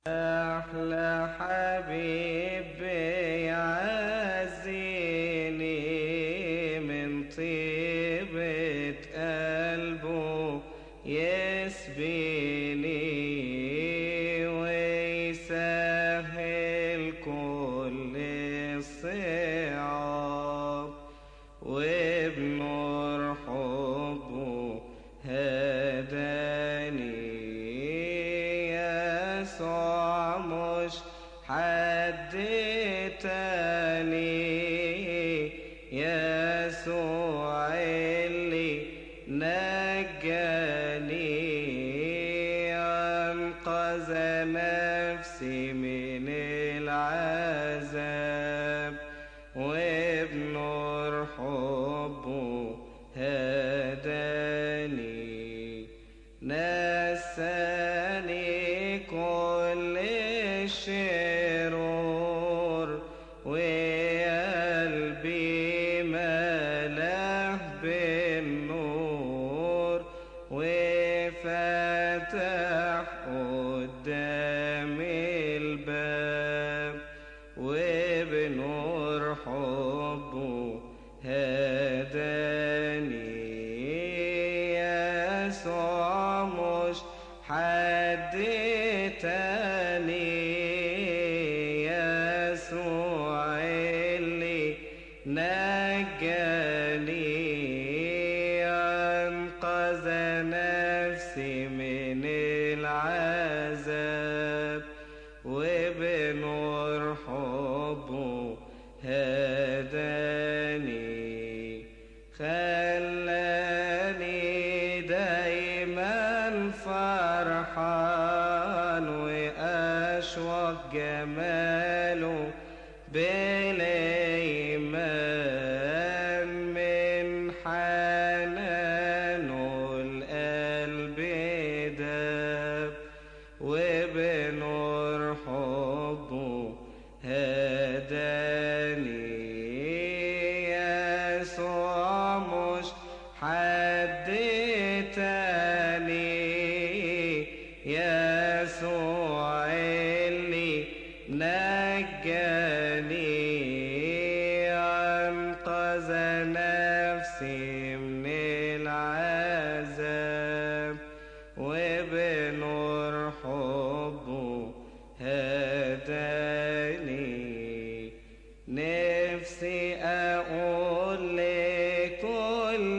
أحلى حبيب يعزيني من طيبة قلبه يسبيني ويسهل كل الصعاب وبنور حبه هداني يسوع مش حد تاني يسوع اللي نجاني أنقذ نفسي من العذاب وبنور حبه هداني نساني كل الشرور وقلبي ملاه بالنور وفتح قدام الباب وبنور حبه هداني يسوع مش حد تاني يسوع اللي نجاني أنقذ نفسي من العذاب وبنور حبه هداني خلاني دايما فرحان وأشوق جماله بالإيمان من حنانه القلب داب وبنور حبه هداني يسوع مش حد تاني يسوع اللي نجاني أنقذ نفسي من العذاب وبنور حبه هداني نفسي أقول لكل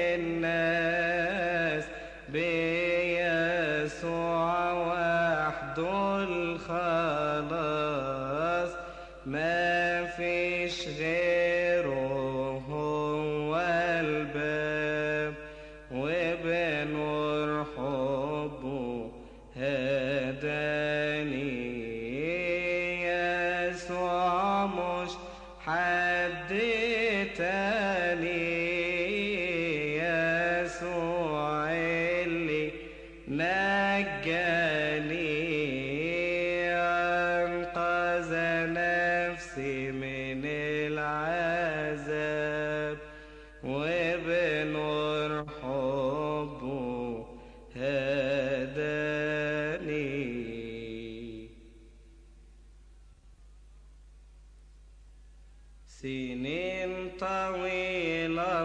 الناس بيسوع وحده الخلاص ما فيش غيره هو الباب وبنور حبه هداني يسوع مش حد تاني يسوع اللي نجاني أنقذ نفسي من العذاب وبنور حبه هداني سنين طويلة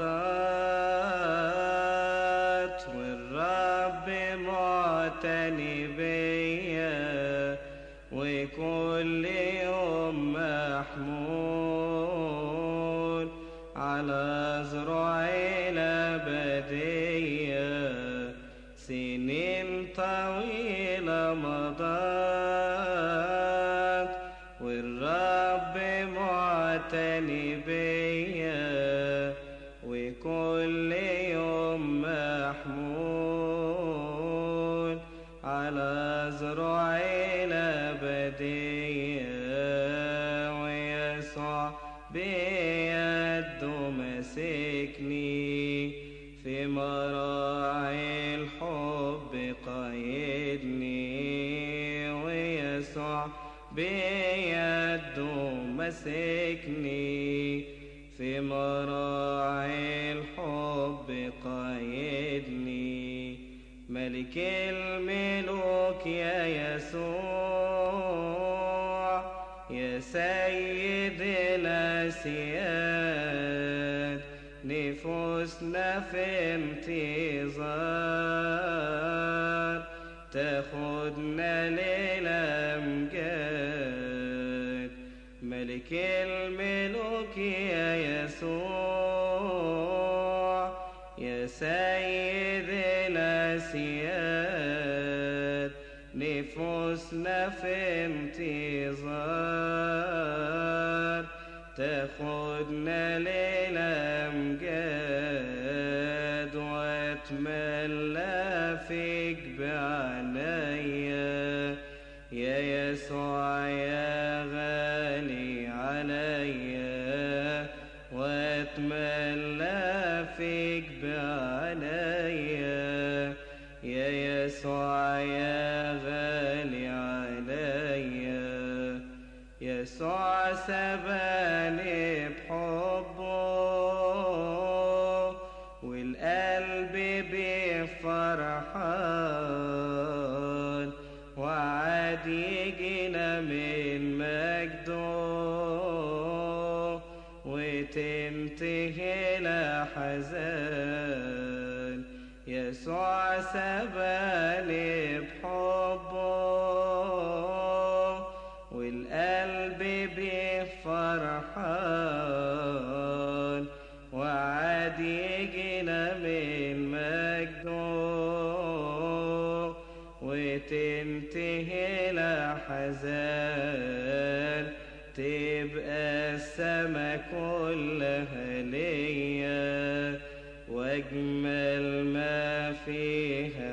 مضت والرب معتني بيا وكل يوم محمول على زرعي الأبدية سنين طويلة مضت والرب معتني بيا وكل يوم محمول على زرعي الأبدية ويسوع بيده مسكني في مراعي الحب قيدني ويسوع بيده مسكني في مراعي الحب قيدني ملك الملوك يا يسوع يا سيد الأسياد نفوسنا في انتظار تاخدنا للأمجاد ملك الملوك يا يسوع يا سيد الأسياد نفوسنا في انتظار تاخدنا للأمجاد واتملى فيك بعناية يا يسوع يا غالي عليا واتملى فيك بعناية يا يسوع يا غالي عليا يسوع سباني بحبه والقلب بفرحان وعاد يجينا من مجده وتنتهي الأحزان يسوع سباني بحبه والقلب بفرحان وعاد يجينا من مجده وتنتهي الأحزان تبقى السما كلها ليا واجمل ما فيها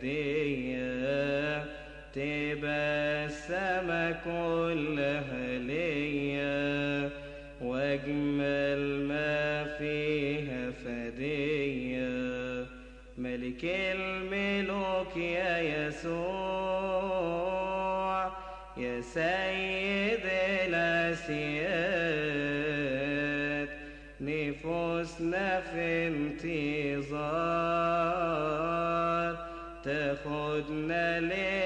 فدية تبقى السما كلها ليا واجمل ما فيها فدية ملك الملوك يا يسوع يا سيد الأسياد نفوسنا في انتظار تاخدنا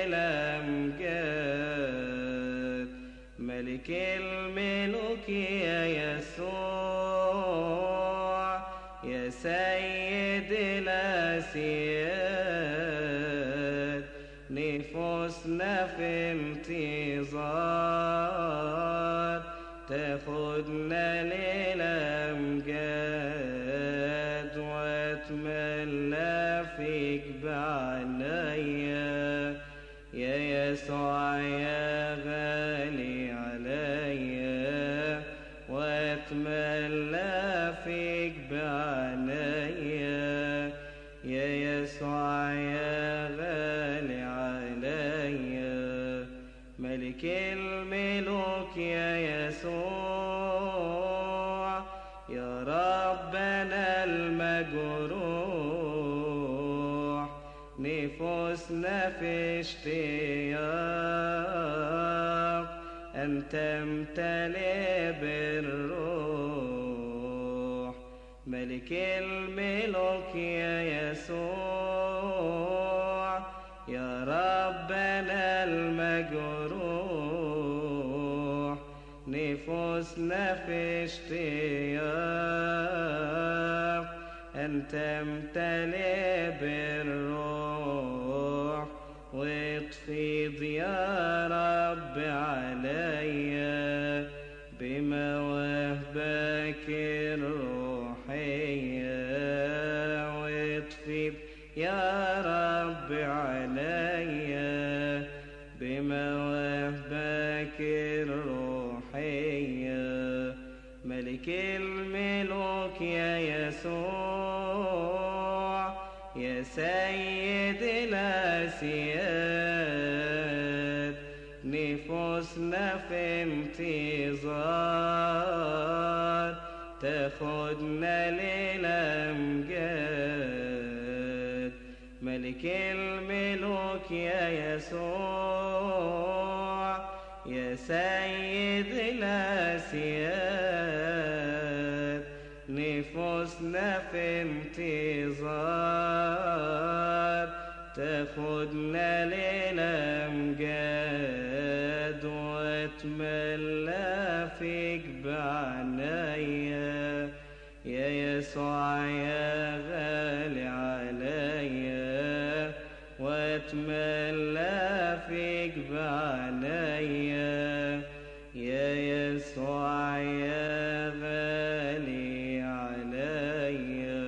للأمجاد ملك الملوك يا يسوع يا سيد الأسياد نفوسنا في انتظار تاخدنا للأمجاد واتملى فيك بعناية يا يسوع يا غالي عليا واتملى فيك بعناية يا يسوع يا غالي عليا ملك الملوك يا يسوع يا ربنا المجروح نفوسنا في اشتياق أن تمتلئ بالروح ملك الملوك يا يسوع يا ربنا المجروح نفوسنا في اشتياق أن تمتلئ بالروح واطفيض يا رب عليا بمواهبك الروحية واطفيض يا رب عليا بمواهبك الروحية ملك الملوك يا يسوع يا سيد الأسياد نفوسنا في انتظار تاخدنا للأمجاد ملك الملوك يا يسوع يا سيد الأسياد نفوسنا في انتظار تاخدنا للأمجاد واتملى فيك بعنايا يا يسوع يا غالي عليا واتملى فيك بعنايا يا يسوع يا غالي عليا.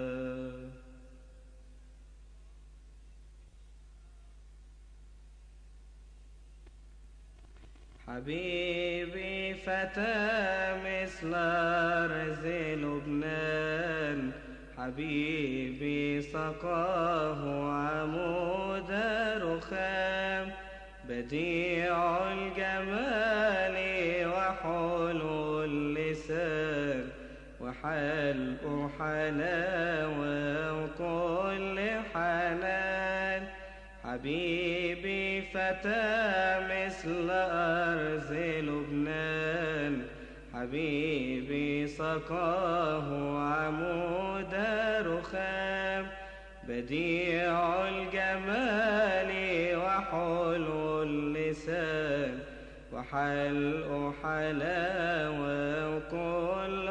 حبيبي فتى مثل أرز لبنان حبيبي سقاه عمود رخام بديع الجمال وحلو اللسان وحلق حلاوة وكل حنان حبيبي فتى مثل أرز لبنان حبيبي سقاه عمود رخام بديع الجمال وحلو اللسان وحلق حلاوة وكل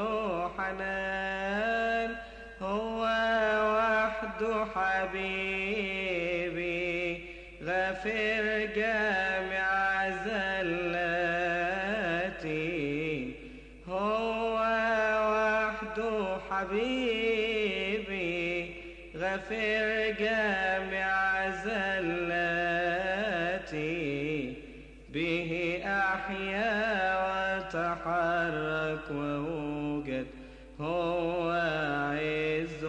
حنان هو وحده حبيبي غافر جامع زلاتي هو وحده حبيبي غافر جامع زلاتي به أحيا وتحرك ووجد هو عز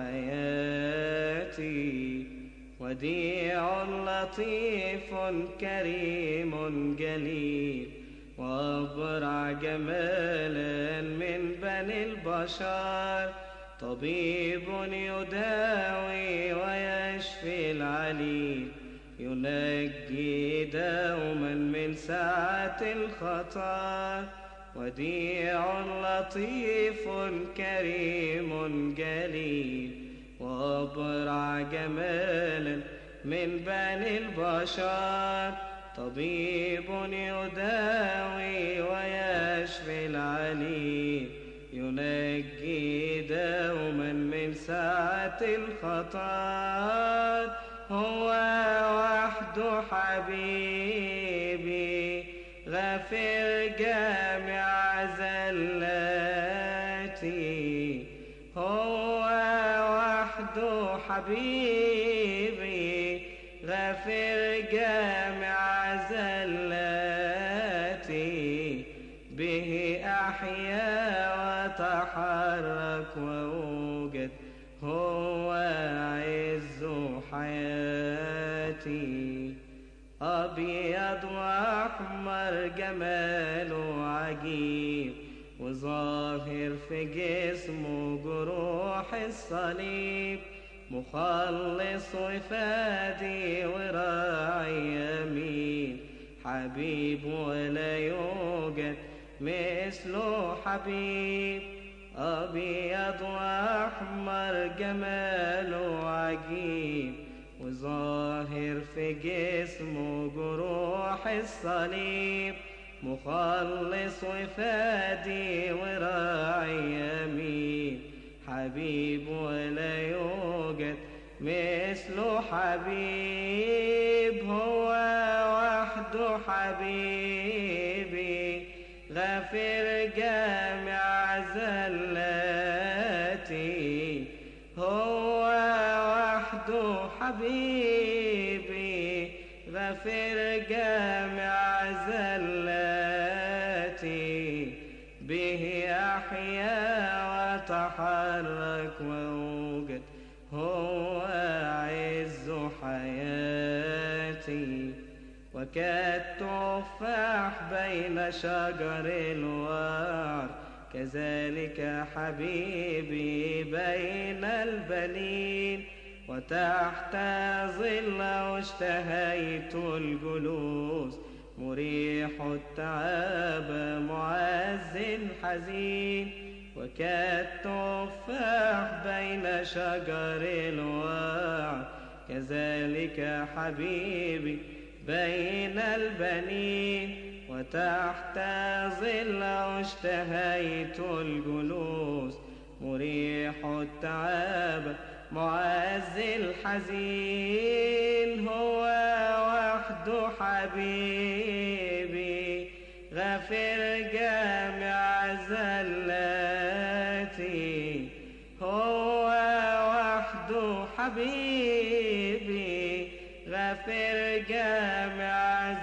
حياتي وديع لطيف كريم جليل وأبرع جمالا من بني البشر طبيب يداوي ويشفي العليل ينجي دوما من ساعة الخطر وديع لطيف كريم جليل وأبرع جمالا من بني البشر طبيب يداوي ويشفي العليل ينجي دوما من ساعة الخطر هو وحده حبيبي غافر جامع زلاتي هو وحده حبيبي غافر جامع زلاتي به أحيا وتحرك ووجد هو عز حياتي أبيض وأحمر جماله عجيب وظاهر في جسمه جروح الصليب مخلص وفادي وراعي يمين حبيب ولا يوجد مثله حبيب أبيض وأحمر جماله عجيب وظاهر في جسمه جروح الصليب مخلص وفادي وراعي يمين حبيب ولا يوجد مثله حبيب هو وحده حبيبي غافر جامع زلاتي هو وحده حبيبي غافر جامع زلاتي به أحيا وتحرك ووجد هو عز حياتي وكالتفاح بين شجر الوعر كذلك حبيبي بين البنين وتحت ظل اشتهيت الجلوس مريح التعب معز حزين وكالتفاح بين شجر الوعر كذلك حبيبي بين البنين وتحت ظل اشتهيت الجلوس، مريح التعب معزي الحزين، هو وحده حبيبي غافر جامع زلاتي، هو وحده حبيبي غافر جامع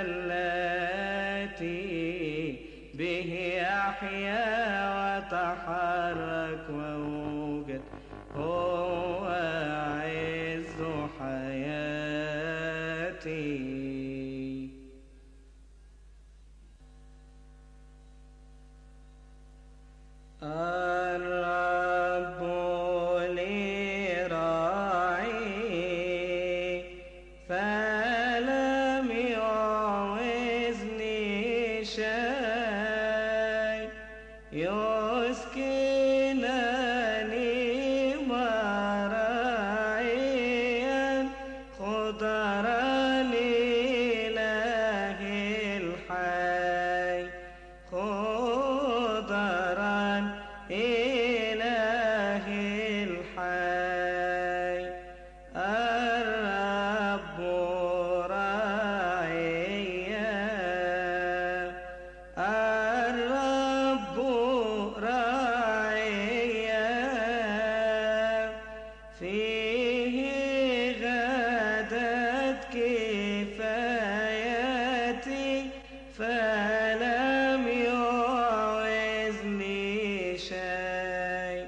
زلاتي، به أحيا وتحرك وأوجد، هو عز حياتي. الرب لي راعي فلم يعوزني شيء، يسكنني مراعيا خضرا لإله الحي، خضرا إله الحي. الرب راعيا، الرب راعيا، فيه غدت كفايتي فلم يعوزني شيء،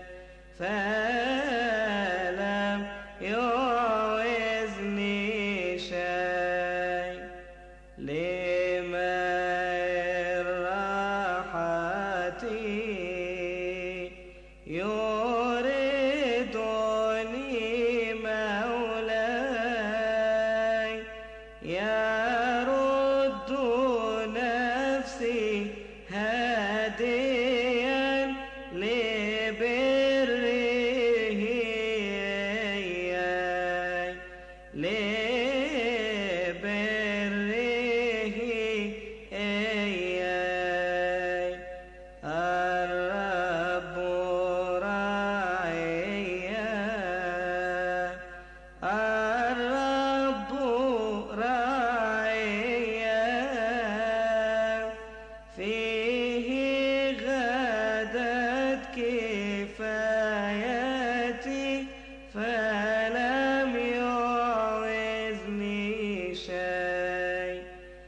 فلم يعوزني شيء. لماء الراحة يوردني مولاي، يرد نفسي هاديا لبره إياي، لبره إياي. الرب راعيا، الرب راعيا، فيه غدت كفايتي فلم يعوزني شيء،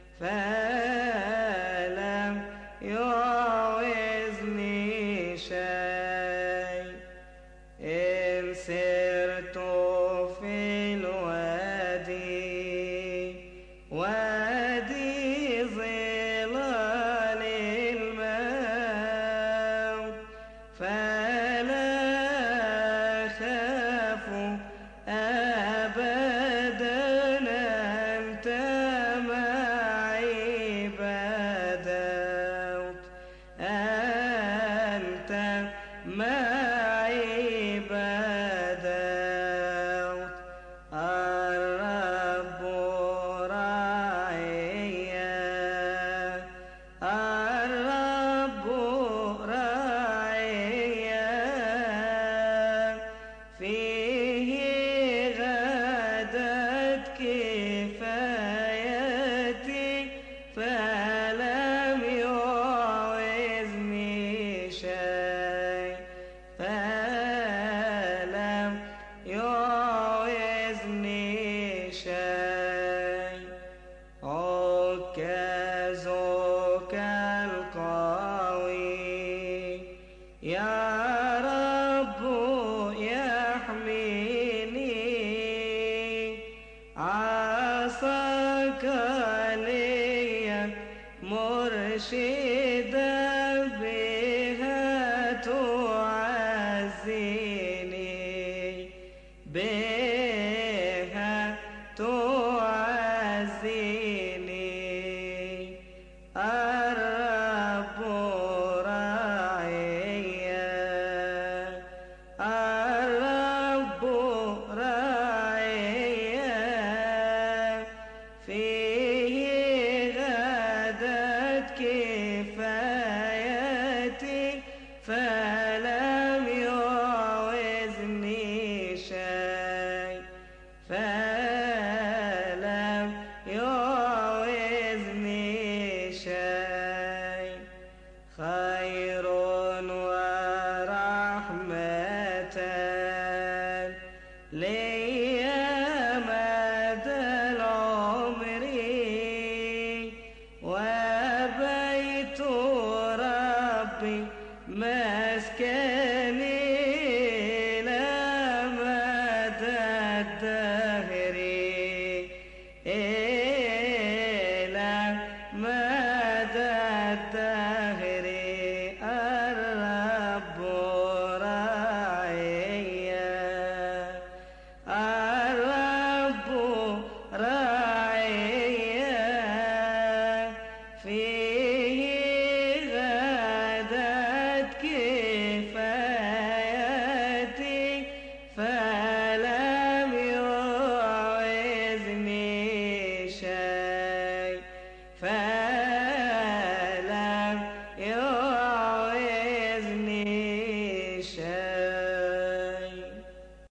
فلم يعوزني شيء. إن سرت في الوادي، وادي ظلال الموت، فلا أخاف أبدا، أنت معي بدوت، أنت معي بدوت. الرب راعيا، الرب راعيا، فيه غدت كفايتي فلم يعوزني شيء، فلم يعوزني شيء. عكازك القوي يا رب يحميني، عصاك لي مرشدا بها تعزيني، بها تعزيني. الرب راعيا، الرب راعيا، فيه غدا مسكني لمدى الدهر إلى مدى الدهر الرب راعيا الرب راعيا فيه غدت كفاية